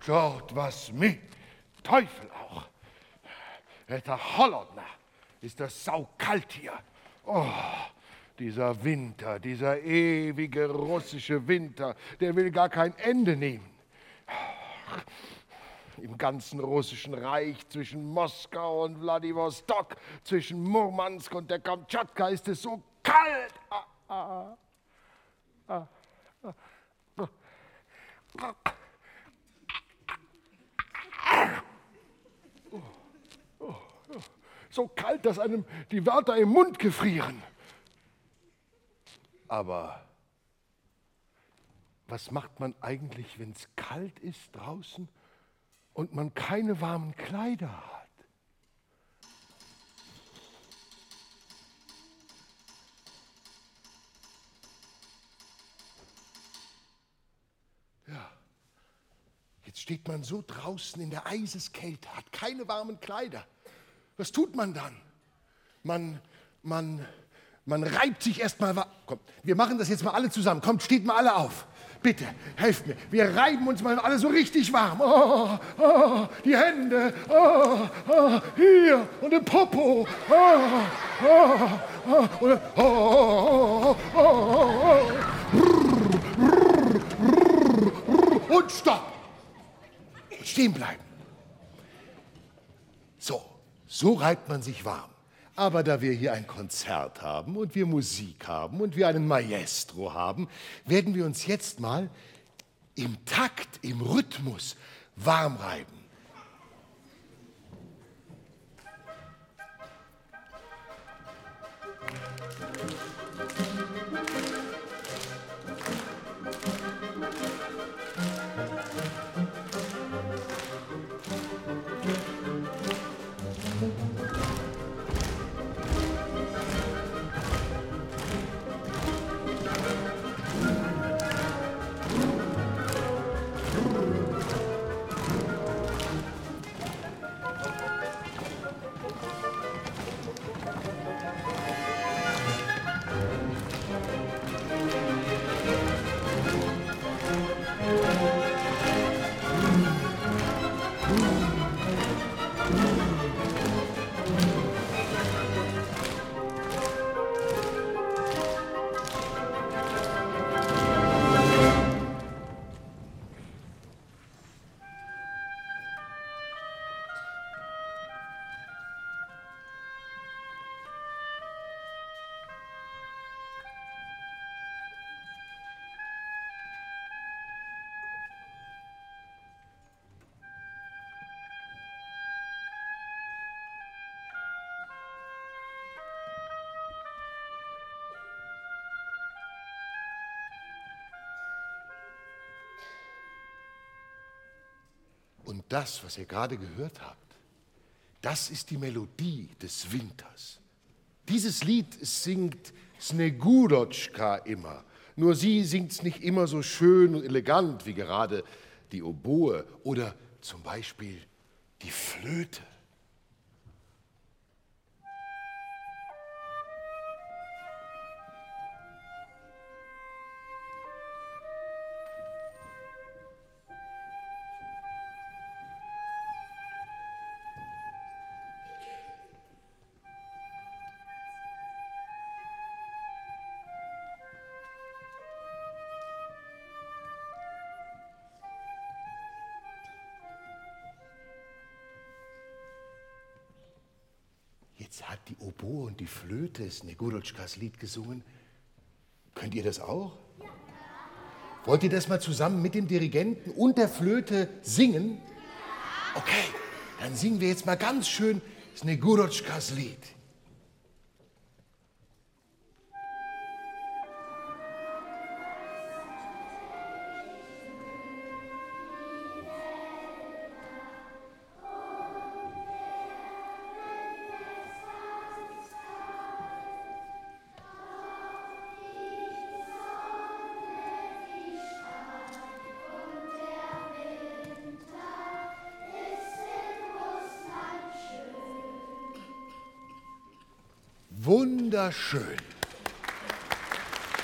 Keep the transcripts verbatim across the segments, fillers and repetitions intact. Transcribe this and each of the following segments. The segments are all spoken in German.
dort was mit. Teufel auch. Der Hollodner ist das saukalt hier. Oh, dieser Winter, dieser ewige russische Winter, der will gar kein Ende nehmen. Im ganzen russischen Reich, zwischen Moskau und Wladiwostok, zwischen Murmansk und der Kamtschatka ist es so kalt. Ah, ah, ah, ah, ah. Oh, oh, oh. So kalt, dass einem die Wörter im Mund gefrieren. Aber was macht man eigentlich, wenn es kalt ist draußen und man keine warmen Kleider hat? Ja, jetzt steht man so draußen in der Eiseskälte, hat keine warmen Kleider. Was tut man dann? Man, man, man reibt sich erstmal. Komm, wir machen das jetzt mal alle zusammen. Kommt, steht mal alle auf. Bitte, helft mir. Wir reiben uns mal alle so richtig warm. Oh, oh, die Hände. Oh, oh, hier und im Popo. Oh, oh, oh, und, oh, oh, oh, oh. Und stopp. Und stehen bleiben. So, so reibt man sich warm. Aber da wir hier ein Konzert haben und wir Musik haben und wir einen Maestro haben, werden wir uns jetzt mal im Takt, im Rhythmus warm reiben. Und das, was ihr gerade gehört habt, das ist die Melodie des Winters. Dieses Lied singt Snegurochka immer. Nur sie singt es nicht immer so schön und elegant wie gerade die Oboe oder zum Beispiel die Flöte. Jetzt hat die Oboe und die Flöte Snegurochkas Lied gesungen. Könnt ihr das auch? Ja. Wollt ihr das mal zusammen mit dem Dirigenten und der Flöte singen? Ja. Okay, dann singen wir jetzt mal ganz schön Snegurochkas Lied. Wunderschön.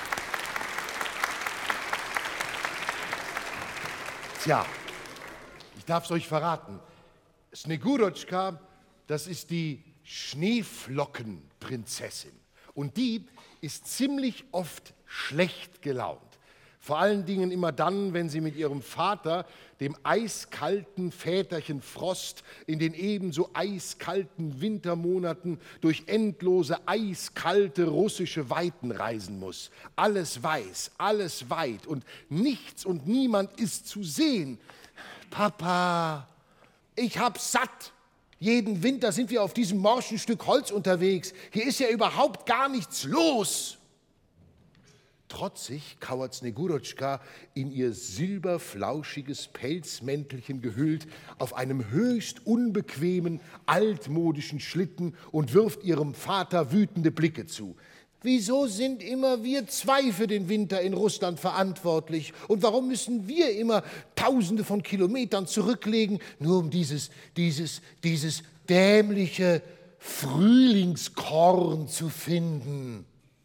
Tja, Ich darf es euch verraten. Snegurochka, das ist die Schneeflockenprinzessin. Und die ist ziemlich oft schlecht gelaunt. Vor allen Dingen immer dann, wenn sie mit ihrem Vater, dem eiskalten Väterchen Frost, in den ebenso eiskalten Wintermonaten durch endlose, eiskalte russische Weiten reisen muss. Alles weiß, alles weit und nichts und niemand ist zu sehen. Papa, ich hab's satt. Jeden Winter sind wir auf diesem morschen Stück Holz unterwegs. Hier ist ja überhaupt gar nichts los. Trotzig kauert Snegurochka, in ihr silberflauschiges Pelzmäntelchen gehüllt, auf einem höchst unbequemen, altmodischen Schlitten und wirft ihrem Vater wütende Blicke zu. Wieso sind immer wir zwei für den Winter in Russland verantwortlich? Und warum müssen wir immer Tausende von Kilometern zurücklegen, nur um dieses, dieses, dieses dämliche Frühlingskorn zu finden?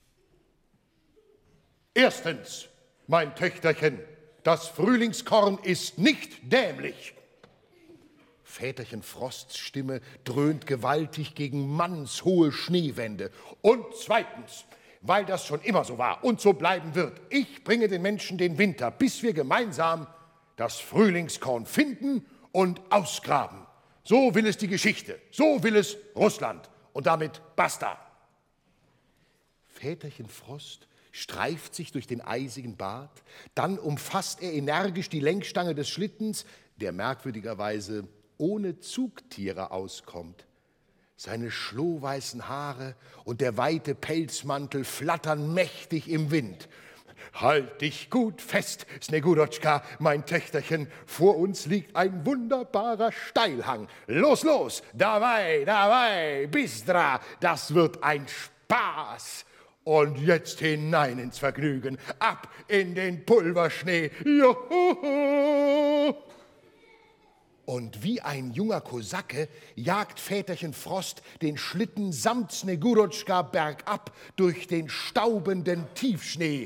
Erstens, mein Töchterchen, das Frühlingskorn ist nicht dämlich. Väterchen Frosts Stimme dröhnt gewaltig gegen mannshohe Schneewände. Und zweitens, weil das schon immer so war und so bleiben wird, ich bringe den Menschen den Winter, bis wir gemeinsam das Frühlingskorn finden und ausgraben. So will es die Geschichte, so will es Russland. Und damit basta. Väterchen Frost streift sich durch den eisigen Bart, dann umfasst er energisch die Lenkstange des Schlittens, der merkwürdigerweise ohne Zugtiere auskommt. Seine schlohweißen Haare und der weite Pelzmantel flattern mächtig im Wind. Halt dich gut fest, Snegurochka, mein Töchterchen, vor uns liegt ein wunderbarer Steilhang. Los, los, dabei, dabei, bistra, das wird ein Spaß. Und jetzt hinein ins Vergnügen, ab in den Pulverschnee. Juhu! Und wie ein junger Kosake jagt Väterchen Frost den Schlitten samt Snegurochka bergab durch den staubenden Tiefschnee.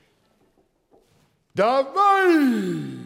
Dabei!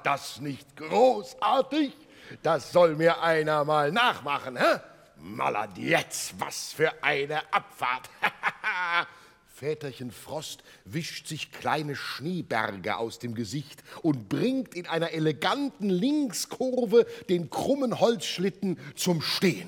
das nicht großartig? Das soll mir einer mal nachmachen, hä? Maladetz, was für eine Abfahrt. Väterchen Frost wischt sich kleine Schneeberge aus dem Gesicht und bringt in einer eleganten Linkskurve den krummen Holzschlitten zum Stehen.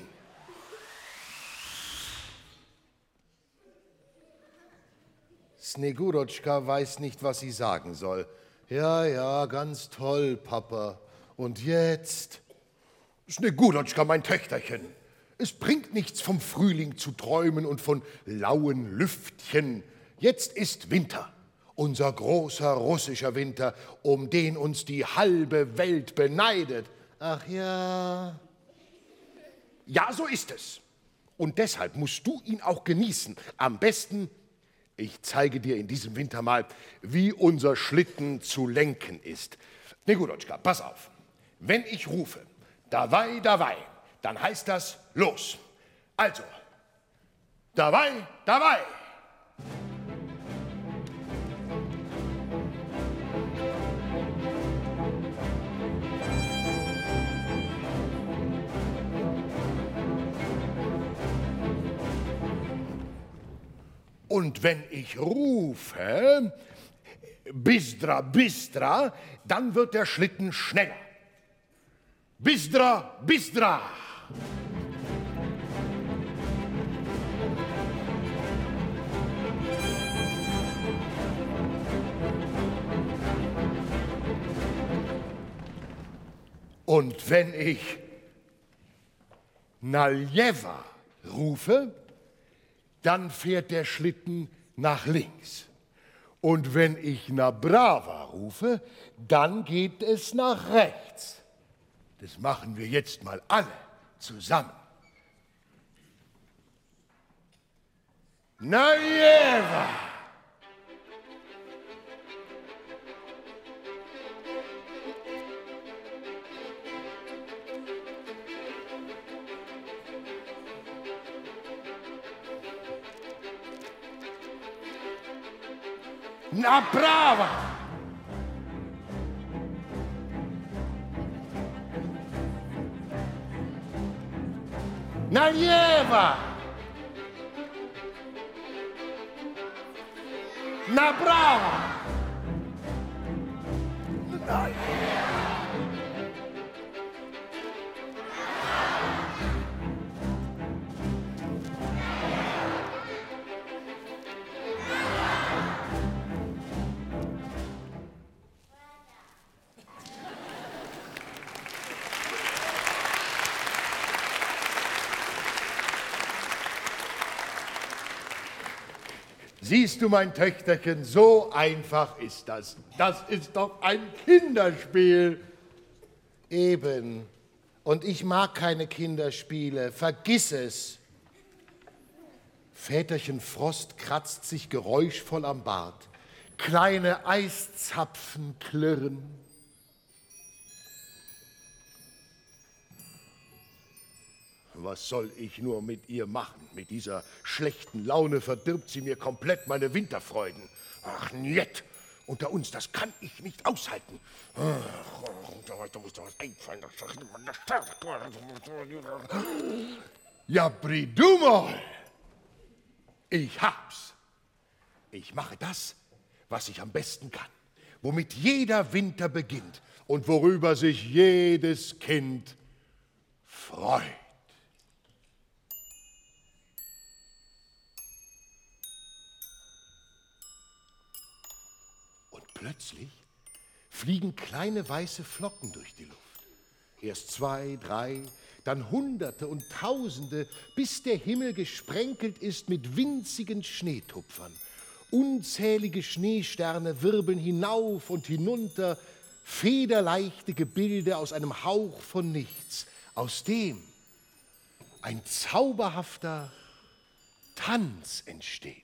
Snegurochka weiß nicht, was sie sagen soll. Ja, ja, ganz toll, Papa. Und jetzt? Snegurochka, mein Töchterchen, es bringt nichts, vom Frühling zu träumen und von lauen Lüftchen. Jetzt ist Winter, unser großer russischer Winter, um den uns die halbe Welt beneidet. Ach ja. Ja, so ist es. Und deshalb musst du ihn auch genießen. Am besten, ich zeige dir in diesem Winter mal, wie unser Schlitten zu lenken ist. Snegurochka, pass auf. Wenn ich rufe, Dawaj, dawaj, dann heißt das los. Also, Dawaj, dawaj. Und wenn ich rufe, Bistra, Bistra, dann wird der Schlitten schneller. Bistra, Bistra. Und wenn ich Naljeva rufe, dann fährt der Schlitten nach links. Und wenn ich Nabrava rufe, dann geht es nach rechts. Das machen wir jetzt mal alle zusammen. Naljeva! Naprava! Naljeva! Naprava! Siehst du, mein Töchterchen, so einfach ist das. Das ist doch ein Kinderspiel. Eben. Und ich mag keine Kinderspiele. Vergiss es. Väterchen Frost kratzt sich geräuschvoll am Bart. Kleine Eiszapfen klirren. Was soll ich nur mit ihr machen? Mit dieser schlechten Laune verdirbt sie mir komplett meine Winterfreuden. Ach, njet! Unter uns, das kann ich nicht aushalten. Da muss doch was einfallen. Ja, Bridumol! Ich hab's. Ich mache das, was ich am besten kann, womit jeder Winter beginnt und worüber sich jedes Kind freut. Plötzlich fliegen kleine weiße Flocken durch die Luft. Erst zwei, drei, dann Hunderte und Tausende, bis der Himmel gesprenkelt ist mit winzigen Schneetupfern. Unzählige Schneesterne wirbeln hinauf und hinunter, federleichte Gebilde aus einem Hauch von nichts, aus dem ein zauberhafter Tanz entsteht.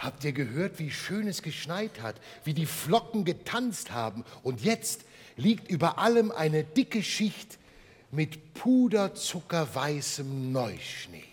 Habt ihr gehört, wie schön es geschneit hat, wie die Flocken getanzt haben? Und jetzt liegt über allem eine dicke Schicht mit puderzuckerweißem Neuschnee.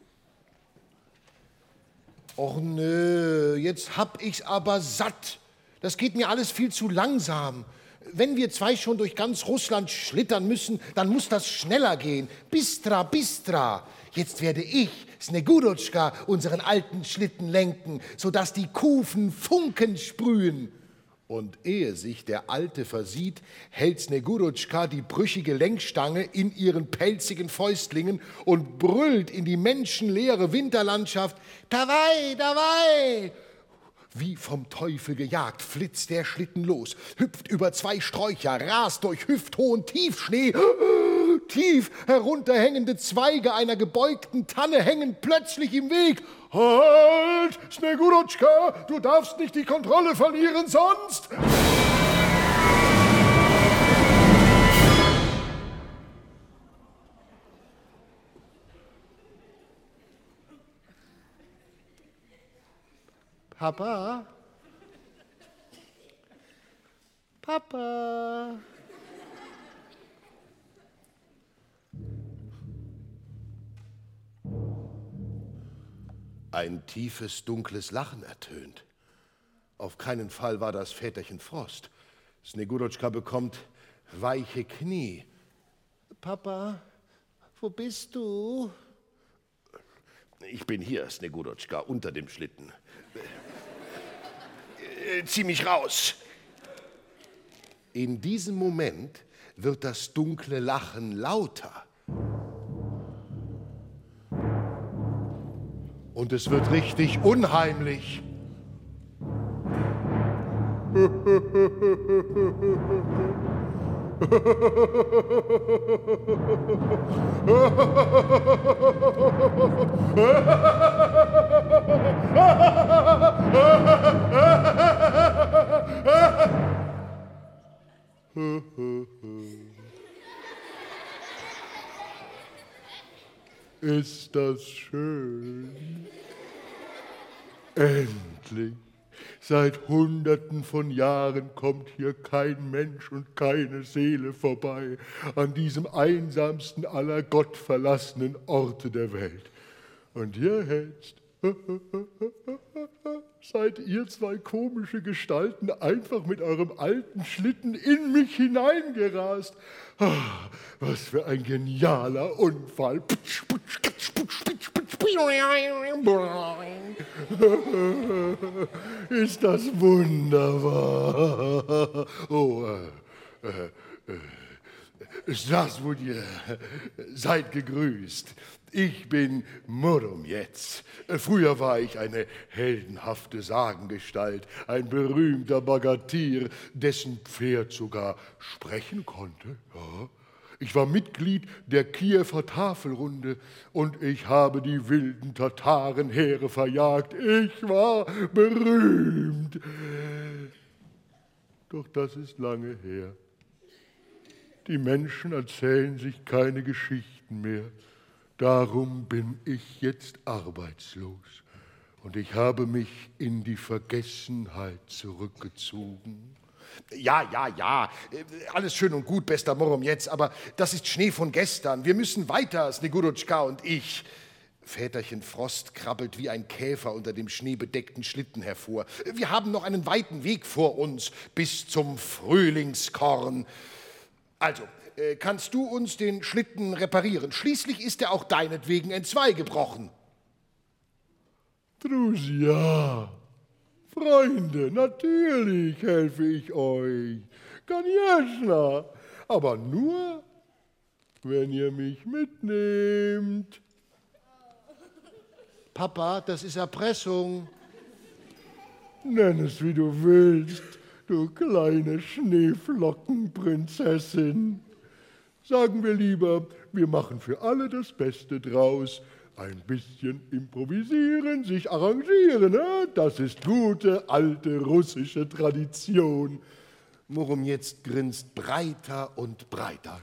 Och nö, jetzt hab ich's aber satt. Das geht mir alles viel zu langsam. Wenn wir zwei schon durch ganz Russland schlittern müssen, dann muss das schneller gehen. Bistra, bistra. Jetzt werde ich, Snegurotschka, unseren alten Schlitten lenken, sodass die Kufen Funken sprühen. Und ehe sich der Alte versieht, hält Snegurotschka die brüchige Lenkstange in ihren pelzigen Fäustlingen und brüllt in die menschenleere Winterlandschaft: Dawai, dawai! Wie vom Teufel gejagt flitzt der Schlitten los, hüpft über zwei Sträucher, rast durch hüfthohen Tiefschnee. Tief herunterhängende Zweige einer gebeugten Tanne hängen plötzlich im Weg. Halt, Snegurotschka, du darfst nicht die Kontrolle verlieren, sonst... Papa? Papa? Ein tiefes, dunkles Lachen ertönt. Auf keinen Fall war das Väterchen Frost. Snegurotschka bekommt weiche Knie. Papa, wo bist du? Ich bin hier, Snegurotschka, unter dem Schlitten. Zieh mich raus. In diesem Moment wird das dunkle Lachen lauter. Und es wird richtig unheimlich. Ist das schön? Endlich. Seit Hunderten von Jahren kommt hier kein Mensch und keine Seele vorbei an diesem einsamsten aller gottverlassenen Orte der Welt. Und jetzt seid ihr zwei komische Gestalten einfach mit eurem alten Schlitten in mich hineingerast. Was für ein genialer Unfall. Ist das wunderbar. Oh, äh, äh, äh, Strasburg, seid gegrüßt. Ich bin Murum jetzt. Früher war ich eine heldenhafte Sagengestalt, ein berühmter Bagatier, dessen Pferd sogar sprechen konnte. Ja. Ich war Mitglied der Kiewer Tafelrunde und ich habe die wilden Tatarenheere verjagt. Ich war berühmt. Doch das ist lange her. Die Menschen erzählen sich keine Geschichten mehr. Darum bin ich jetzt arbeitslos und ich habe mich in die Vergessenheit zurückgezogen. Ja, ja, ja, alles schön und gut, bester Murum jetzt, aber das ist Schnee von gestern. Wir müssen weiter, Snegurotschka und ich. Väterchen Frost krabbelt wie ein Käfer unter dem schneebedeckten Schlitten hervor. Wir haben noch einen weiten Weg vor uns bis zum Frühlingskorn. Also, kannst du uns den Schlitten reparieren? Schließlich ist er auch deinetwegen entzwei gebrochen. Drusia, Freunde, natürlich helfe ich euch. Конечно, aber nur, wenn ihr mich mitnehmt. Papa, das ist Erpressung. Nenn es, wie du willst, du kleine Schneeflockenprinzessin. Sagen wir lieber, wir machen für alle das Beste draus. Ein bisschen improvisieren, sich arrangieren, ne? Das ist gute, alte russische Tradition. Murum jetzt grinst breiter und breiter.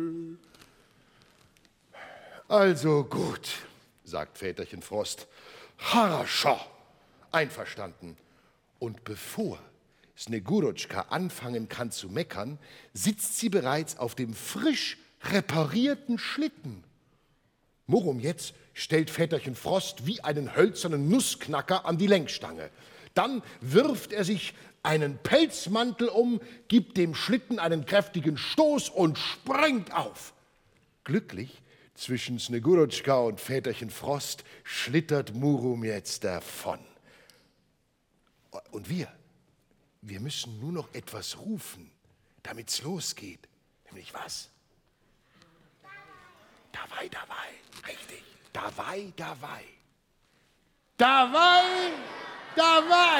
Also gut, sagt Väterchen Frost. Harascha. Einverstanden. Und bevor Snegurochka anfangen kann zu meckern, sitzt sie bereits auf dem frisch reparierten Schlitten. Murrum jetzt stellt Väterchen Frost wie einen hölzernen Nussknacker an die Lenkstange. Dann wirft er sich einen Pelzmantel um, gibt dem Schlitten einen kräftigen Stoß und springt auf. Glücklich zwischen Snegurochka und Väterchen Frost schlittert Murrum jetzt davon. Und wir, wir müssen nur noch etwas rufen, damit's losgeht. Nämlich was? Dawei, dawei, richtig. Dawei, dawei. Dawei, dawei.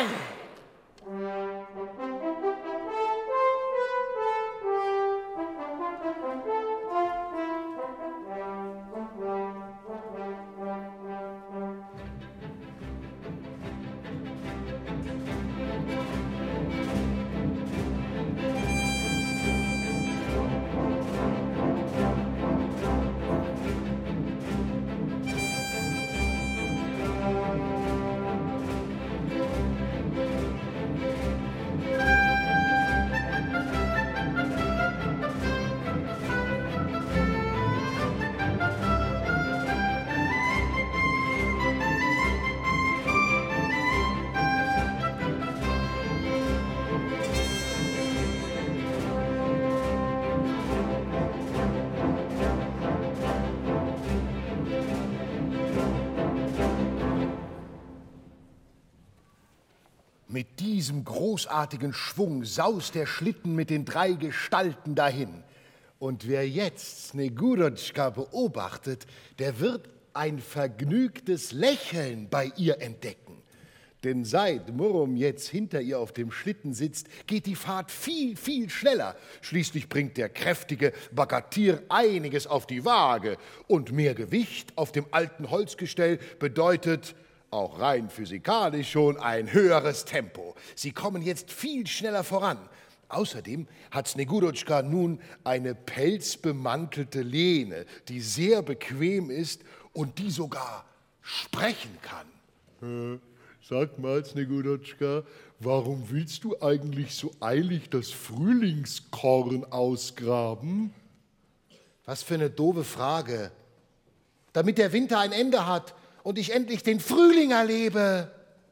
Mit diesem großartigen Schwung saust der Schlitten mit den drei Gestalten dahin. Und wer jetzt Snegurochka beobachtet, der wird ein vergnügtes Lächeln bei ihr entdecken. Denn seit Murrum jetzt hinter ihr auf dem Schlitten sitzt, geht die Fahrt viel, viel schneller. Schließlich bringt der kräftige Bagatier einiges auf die Waage. Und mehr Gewicht auf dem alten Holzgestell bedeutet auch rein physikalisch schon ein höheres Tempo. Sie kommen jetzt viel schneller voran. Außerdem hat Snegurochka nun eine pelzbemantelte Lehne, die sehr bequem ist und die sogar sprechen kann. Äh, sag mal, Snegurochka, warum willst du eigentlich so eilig das Frühlingskorn ausgraben? Was für eine doofe Frage. Damit der Winter ein Ende hat und ich endlich den Frühling erlebe.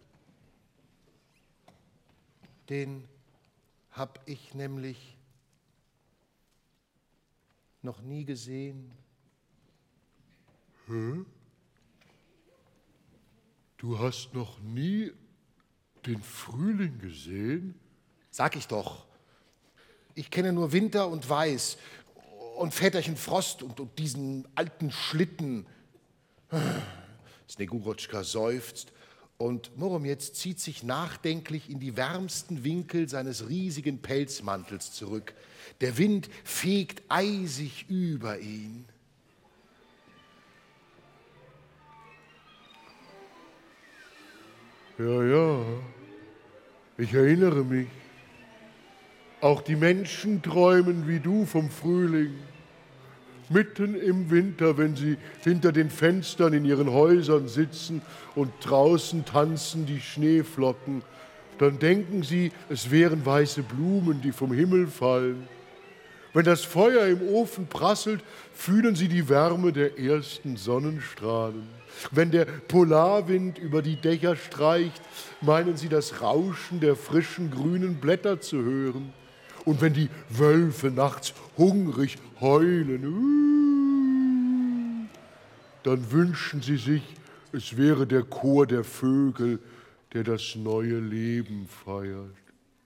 Den hab ich nämlich noch nie gesehen. Hä? Du hast noch nie den Frühling gesehen? Sag ich doch. Ich kenne nur Winter und Weiß und Väterchen Frost und, und diesen alten Schlitten. Snegurochka seufzt und Murrum jetzt zieht sich nachdenklich in die wärmsten Winkel seines riesigen Pelzmantels zurück. Der Wind fegt eisig über ihn. Ja, ja, ich erinnere mich. Auch die Menschen träumen wie du vom Frühling. Mitten im Winter, wenn sie hinter den Fenstern in ihren Häusern sitzen und draußen tanzen die Schneeflocken, dann denken sie, es wären weiße Blumen, die vom Himmel fallen. Wenn das Feuer im Ofen prasselt, fühlen sie die Wärme der ersten Sonnenstrahlen. Wenn der Polarwind über die Dächer streicht, meinen sie das Rauschen der frischen grünen Blätter zu hören. Und wenn die Wölfe nachts hungrig heulen, dann wünschen sie sich, es wäre der Chor der Vögel, der das neue Leben feiert.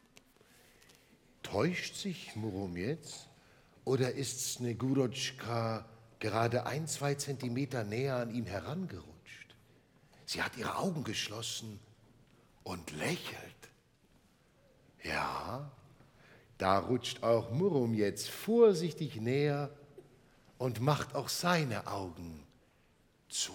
Täuscht sich Murrum jetzt? Oder ist Snegurochka gerade ein, zwei Zentimeter näher an ihn herangerutscht? Sie hat ihre Augen geschlossen und lächelt. Ja, da rutscht auch Murrum jetzt vorsichtig näher und macht auch seine Augen zu.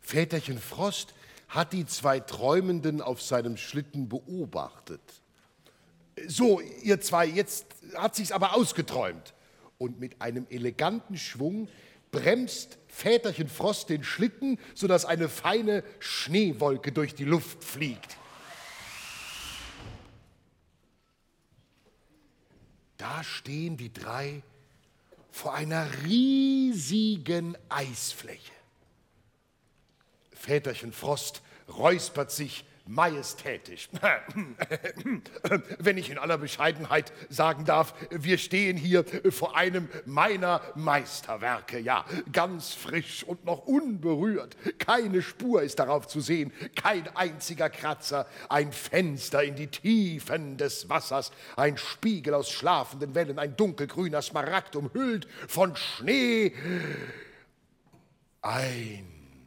Väterchen Frost hat die zwei Träumenden auf seinem Schlitten beobachtet. So, ihr zwei, jetzt hat sich's aber ausgeträumt. Und mit einem eleganten Schwung bremst Väterchen Frost den Schlitten, sodass eine feine Schneewolke durch die Luft fliegt. Da stehen die drei vor einer riesigen Eisfläche. Väterchen Frost räuspert sich majestätisch. Wenn ich in aller Bescheidenheit sagen darf, wir stehen hier vor einem meiner Meisterwerke, ja, ganz frisch und noch unberührt. Keine Spur ist darauf zu sehen, kein einziger Kratzer, ein Fenster in die Tiefen des Wassers, ein Spiegel aus schlafenden Wellen, ein dunkelgrüner Smaragd umhüllt von Schnee, ein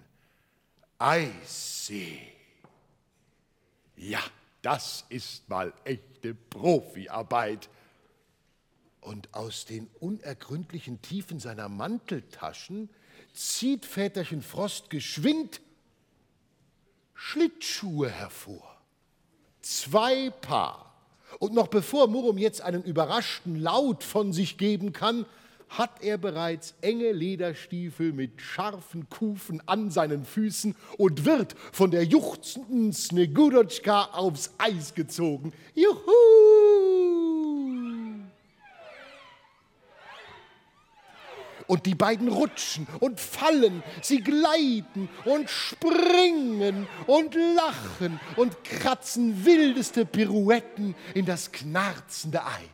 Eissee. Ja, das ist mal echte Profiarbeit. Und aus den unergründlichen Tiefen seiner Manteltaschen zieht Väterchen Frost geschwind Schlittschuhe hervor. Zwei Paar. Und noch bevor Murrum jetzt einen überraschten Laut von sich geben kann, hat er bereits enge Lederstiefel mit scharfen Kufen an seinen Füßen und wird von der juchzenden Snegurotschka aufs Eis gezogen. Juhu! Und die beiden rutschen und fallen, sie gleiten und springen und lachen und kratzen wildeste Pirouetten in das knarzende Eis.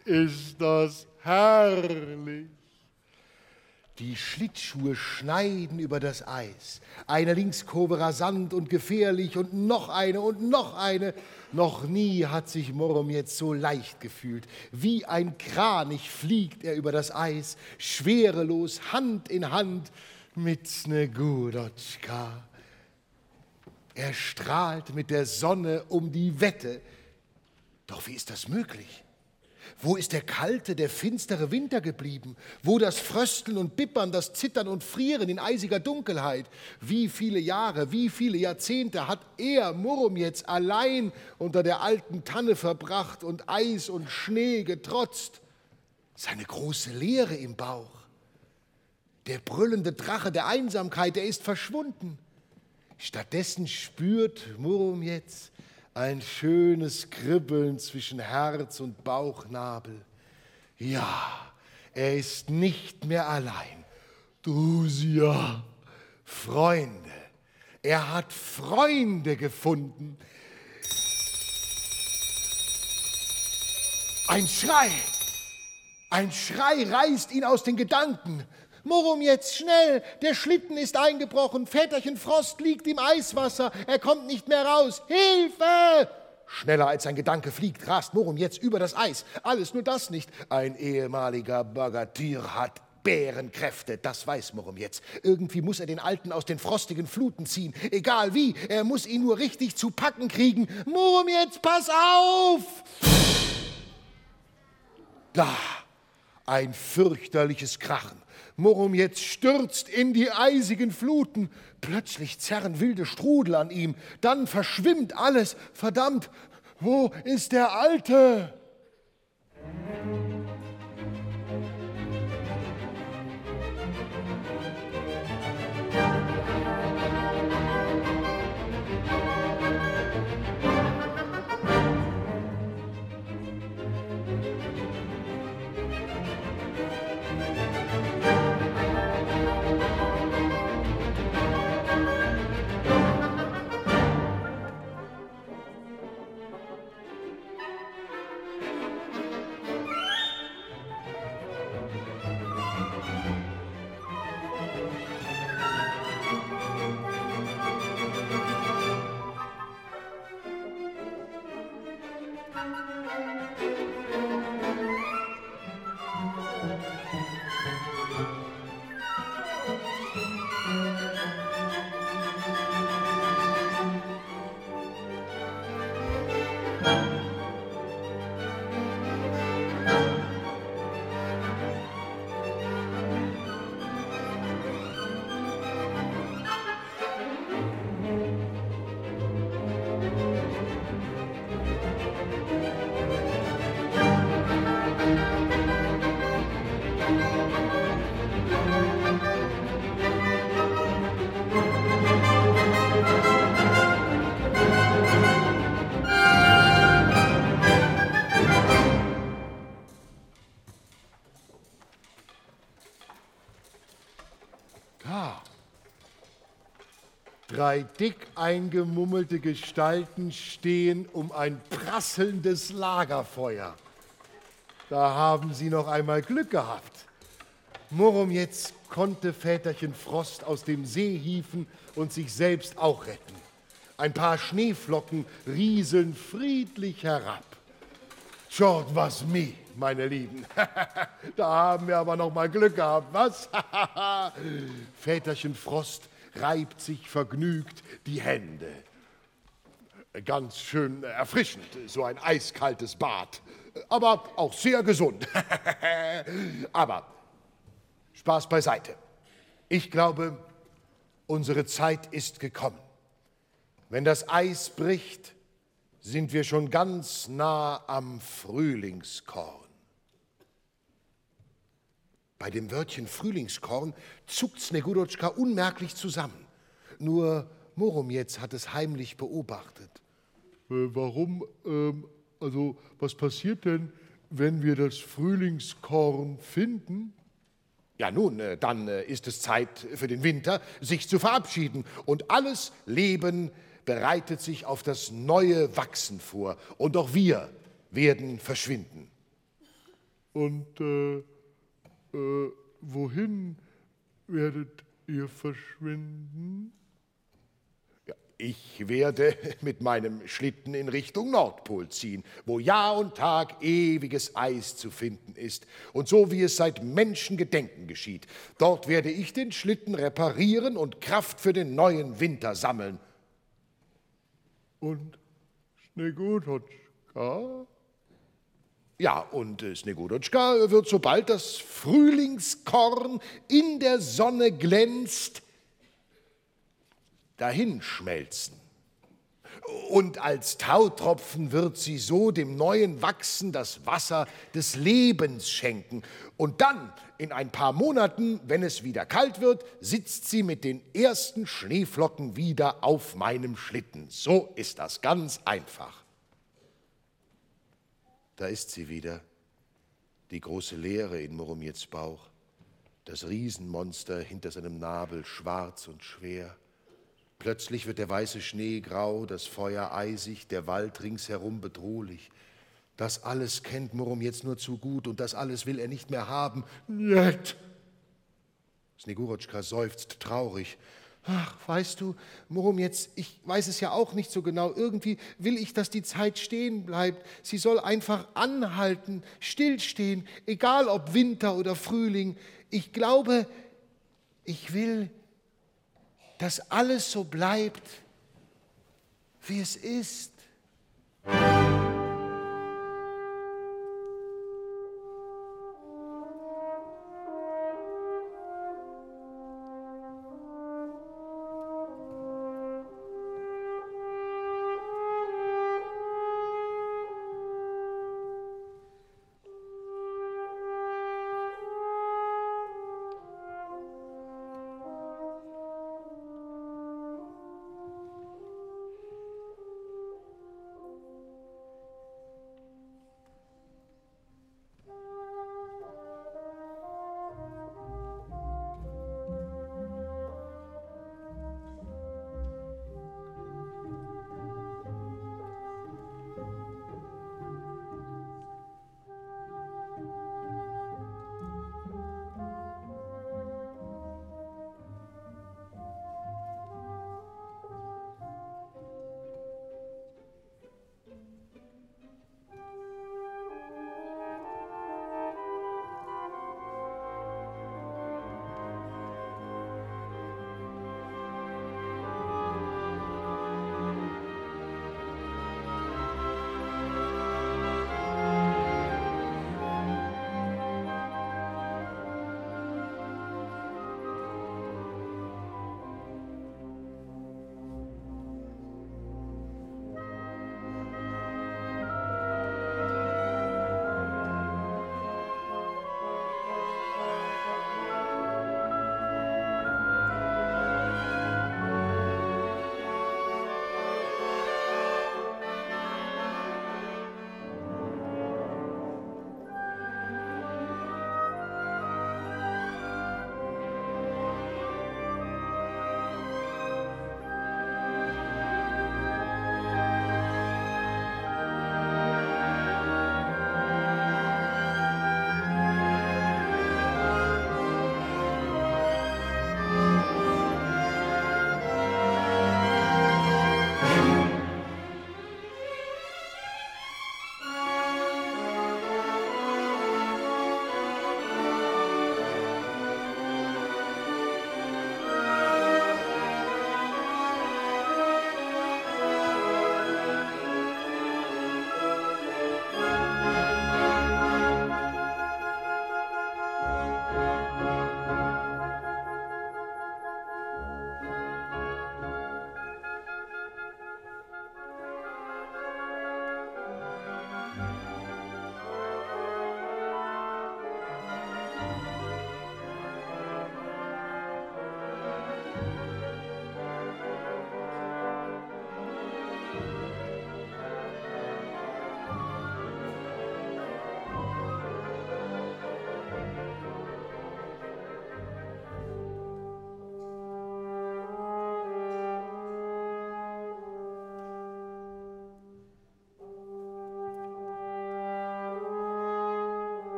ist das herrlich. Die Schlittschuhe schneiden über das Eis. Eine Linkskurve rasant und gefährlich und noch eine und noch eine. Noch nie hat sich Morom jetzt so leicht gefühlt. Wie ein Kranich fliegt er über das Eis, schwerelos, Hand in Hand mit Snegurotschka. Er strahlt mit der Sonne um die Wette. Doch wie ist das möglich? Wo ist der kalte, der finstere Winter geblieben? Wo das Frösteln und Bippern, das Zittern und Frieren in eisiger Dunkelheit? Wie viele Jahre, wie viele Jahrzehnte hat er, Morom, jetzt allein unter der alten Tanne verbracht und Eis und Schnee getrotzt? Seine große Leere im Bauch. Der brüllende Drache der Einsamkeit, der ist verschwunden. Stattdessen spürt Morom jetzt ein schönes Kribbeln zwischen Herz und Bauchnabel. Ja, er ist nicht mehr allein. Drusia, Freunde. Er hat Freunde gefunden. Ein Schrei. Ein Schrei reißt ihn aus den Gedanken. Morom, jetzt schnell, der Schlitten ist eingebrochen, Väterchen Frost liegt im Eiswasser, er kommt nicht mehr raus, Hilfe! Schneller als sein Gedanke fliegt, rast Morom jetzt über das Eis. Alles nur das nicht. Ein ehemaliger Bogatyr hat Bärenkräfte, das weiß Morom jetzt. Irgendwie muss er den Alten aus den frostigen Fluten ziehen, egal wie, er muss ihn nur richtig zu packen kriegen. Morom, jetzt pass auf! Da, ein fürchterliches Krachen. Morom jetzt stürzt in die eisigen Fluten. Plötzlich zerren wilde Strudel an ihm. Dann verschwimmt alles. Verdammt, wo ist der Alte? Drei dick eingemummelte Gestalten stehen um ein prasselndes Lagerfeuer. Da haben sie noch einmal Glück gehabt. Morom jetzt konnte Väterchen Frost aus dem See hieven und sich selbst auch retten. Ein paar Schneeflocken rieseln friedlich herab. Schaut was mi, meine Lieben. Da haben wir aber noch mal Glück gehabt, was? Väterchen Frost reibt sich vergnügt die Hände. Ganz schön erfrischend, so ein eiskaltes Bad, aber auch sehr gesund. Aber Spaß beiseite. Ich glaube, unsere Zeit ist gekommen. Wenn das Eis bricht, sind wir schon ganz nah am Frühlingskorn. Bei dem Wörtchen Frühlingskorn zuckt Snegurotschka unmerklich zusammen. Nur Morom jetzt hat es heimlich beobachtet. Äh, warum, ähm, also was passiert denn, wenn wir das Frühlingskorn finden? Ja nun, äh, dann äh, ist es Zeit für den Winter, sich zu verabschieden. Und alles Leben bereitet sich auf das neue Wachsen vor. Und auch wir werden verschwinden. Und äh, äh, wohin werdet ihr verschwinden? Ja, ich werde mit meinem Schlitten in Richtung Nordpol ziehen, wo Jahr und Tag ewiges Eis zu finden ist. Und so wie es seit Menschengedenken geschieht, dort werde ich den Schlitten reparieren und Kraft für den neuen Winter sammeln. Und Snegurochka? Ja, und äh, Snegurochka wird, sobald das Frühlingskorn in der Sonne glänzt, dahinschmelzen. Und als Tautropfen wird sie so dem neuen Wachsen das Wasser des Lebens schenken. Und dann, in ein paar Monaten, wenn es wieder kalt wird, sitzt sie mit den ersten Schneeflocken wieder auf meinem Schlitten. So ist das ganz einfach. Da ist sie wieder, die große Leere in Muromets Bauch, das Riesenmonster hinter seinem Nabel, schwarz und schwer. Plötzlich wird der weiße Schnee grau, das Feuer eisig, der Wald ringsherum bedrohlich. Das alles kennt Muromets nur zu gut und das alles will er nicht mehr haben. Njet! Snegurochka seufzt traurig. Ach, weißt du, Muromets, ich weiß es ja auch nicht so genau. Irgendwie will ich, dass die Zeit stehen bleibt. Sie soll einfach anhalten, stillstehen, egal ob Winter oder Frühling. Ich glaube, ich will, dass alles so bleibt, wie es ist.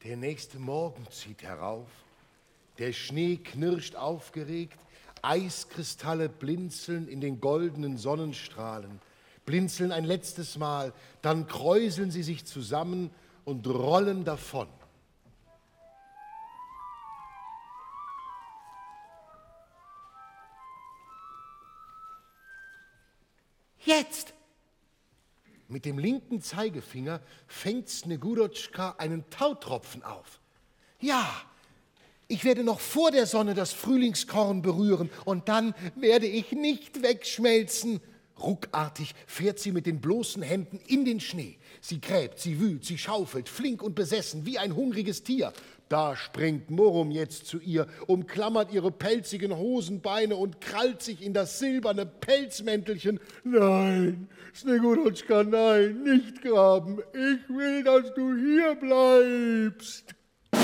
Der nächste Morgen zieht herauf, der Schnee knirscht aufgeregt, Eiskristalle blinzeln in den goldenen Sonnenstrahlen, blinzeln ein letztes Mal, dann kräuseln sie sich zusammen und rollen davon. Jetzt! Mit dem linken Zeigefinger fängt Snegurochka einen Tautropfen auf. Ja, ich werde noch vor der Sonne das Frühlingskorn berühren und dann werde ich nicht wegschmelzen. Ruckartig fährt sie mit den bloßen Händen in den Schnee. Sie gräbt, sie wühlt, sie schaufelt, flink und besessen, wie ein hungriges Tier. Da springt Murrum jetzt zu ihr, umklammert ihre pelzigen Hosenbeine und krallt sich in das silberne Pelzmäntelchen. Nein, Snegurochka, nein, nicht graben. Ich will, dass du hier bleibst.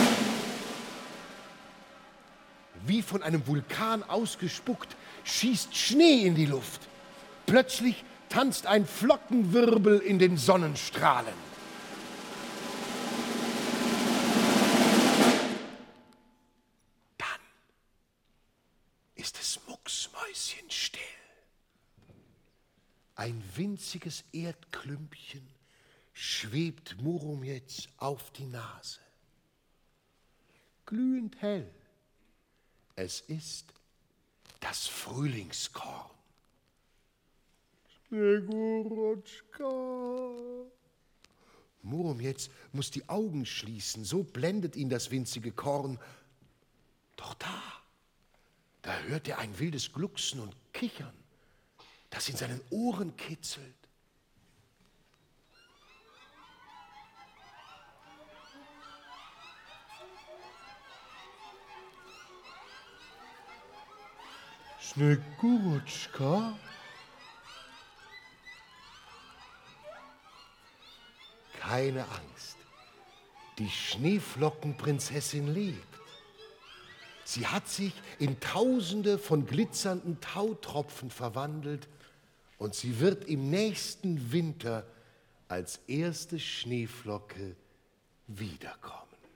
Wie von einem Vulkan ausgespuckt, schießt Schnee in die Luft. Plötzlich tanzt ein Flockenwirbel in den Sonnenstrahlen. Dann ist es mucksmäuschenstill. Ein winziges Erdklümpchen schwebt Murrum jetzt auf die Nase. Glühend hell. Es ist das Frühlingskorn. Snegurochka. Murrum jetzt muss die Augen schließen, so blendet ihn das winzige Korn. Doch da, da hört er ein wildes Glucksen und Kichern, das in seinen Ohren kitzelt. Snegurochka? Keine Angst, die Schneeflockenprinzessin lebt. Sie hat sich in Tausende von glitzernden Tautropfen verwandelt und sie wird im nächsten Winter als erste Schneeflocke wiederkommen.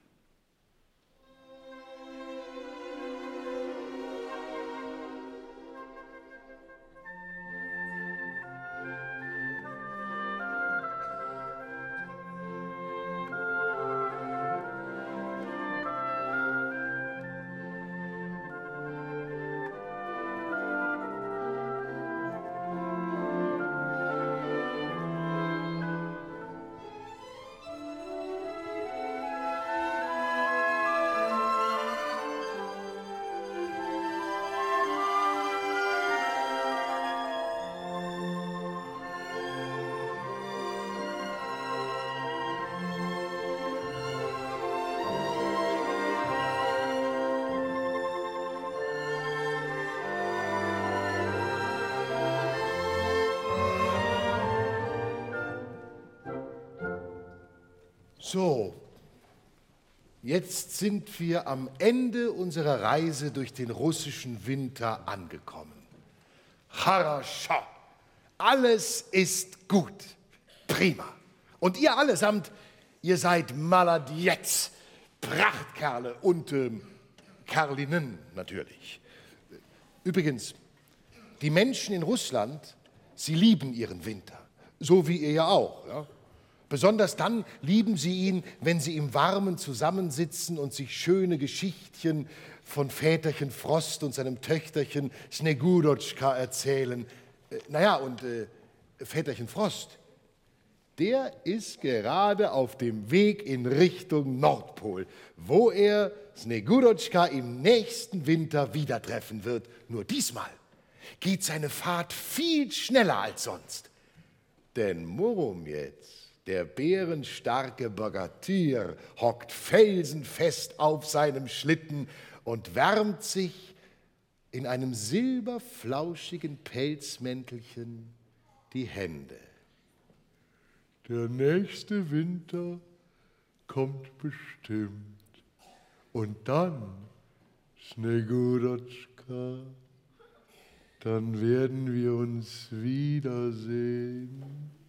So, jetzt sind wir am Ende unserer Reise durch den russischen Winter angekommen. Хорошо, alles ist gut, prima. Und ihr allesamt, ihr seid Maladjets, Prachtkerle und ähm, Kerlinnen natürlich. Übrigens, die Menschen in Russland, sie lieben ihren Winter, so wie ihr ja auch, ja? Besonders dann lieben sie ihn, wenn sie im Warmen zusammensitzen und sich schöne Geschichtchen von Väterchen Frost und seinem Töchterchen Snegurochka erzählen. Äh, naja, und äh, Väterchen Frost, der ist gerade auf dem Weg in Richtung Nordpol, wo er Snegurochka im nächsten Winter wieder treffen wird. Nur diesmal geht seine Fahrt viel schneller als sonst. Denn Murrum jetzt, der bärenstarke Bogatyr, hockt felsenfest auf seinem Schlitten und wärmt sich in einem silberflauschigen Pelzmäntelchen die Hände. Der nächste Winter kommt bestimmt. Und dann, Snegurochka, dann werden wir uns wiedersehen.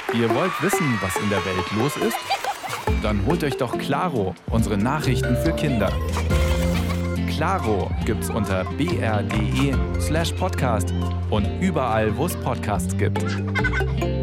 Ihr wollt wissen, was in der Welt los ist? Dann holt euch doch Claro, unsere Nachrichten für Kinder. Claro gibt's unter b r punkt d e slash podcast und überall, wo es Podcasts gibt.